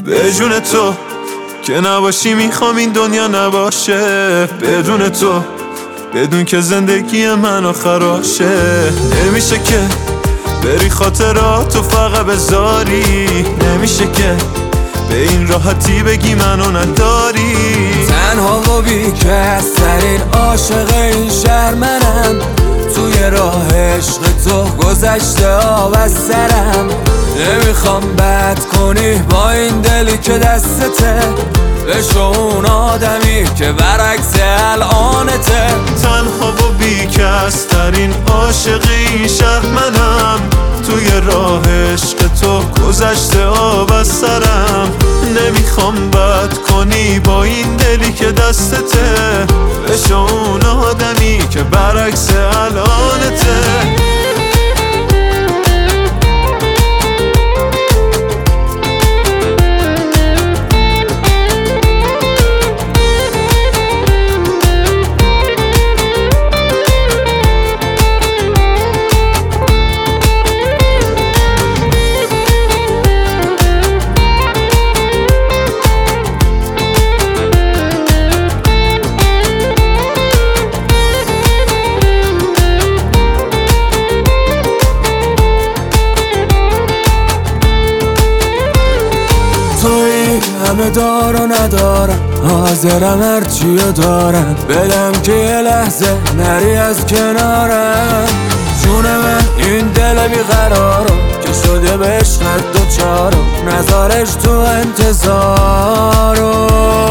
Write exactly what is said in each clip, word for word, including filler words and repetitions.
به جون تو که نباشی میخوام این دنیا نباشه، بدون تو بدون که زندگی من خراشه. نمیشه که بری خاطراتو فقط بذاری، نمیشه که به این راحتی بگی منو نداری. تنها و بیکس ترین عاشق این شهر منم، توی راه عشق تو گذشته آب از سرم. نمیخوام بد کنی با این دلی که دستته، بشو اون آدمی که برعکس الانته. تنها و بیکس ترین عاشق این شهر منم، توی راه عشق تو گذشته آب از سرم. نمیخوام بد کنی با این دلی که دستته، بشو اون آدمی که برعکس الانته. توی همه دار و ندارم، حاضرم هرچیو دارم بدم که یه لحظه نری از کنارم. جون من این دل بیقرارم که شده به عشقت دوچارم، نذارش تو انتظارم.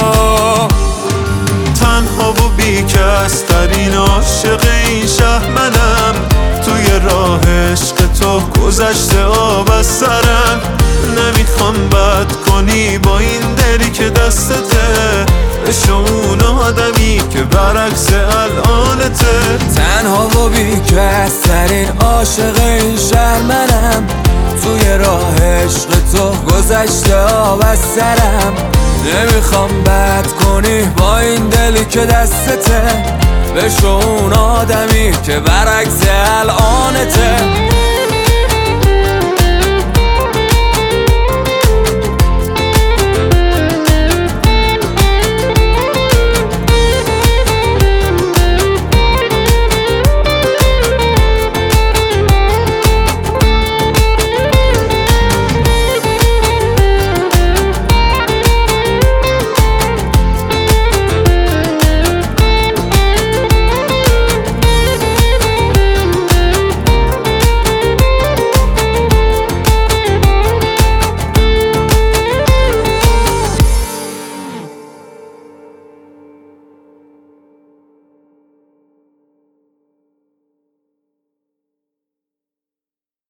تنها و بیکس ترین عاشق این شهر منم، توی راه عشق تو گذشته آب از سرم. نمیخوام بد کنی با این دلی که دستته، بشو اون آدمی که برعکس الانته. تنها و بیکس ترین عاشق این شهر منم، توی راه عشق تو گذشته آب از سرم. نمیخوام بد کنی با این دلی که دستته، بشو اون آدمی که برعکس الانته.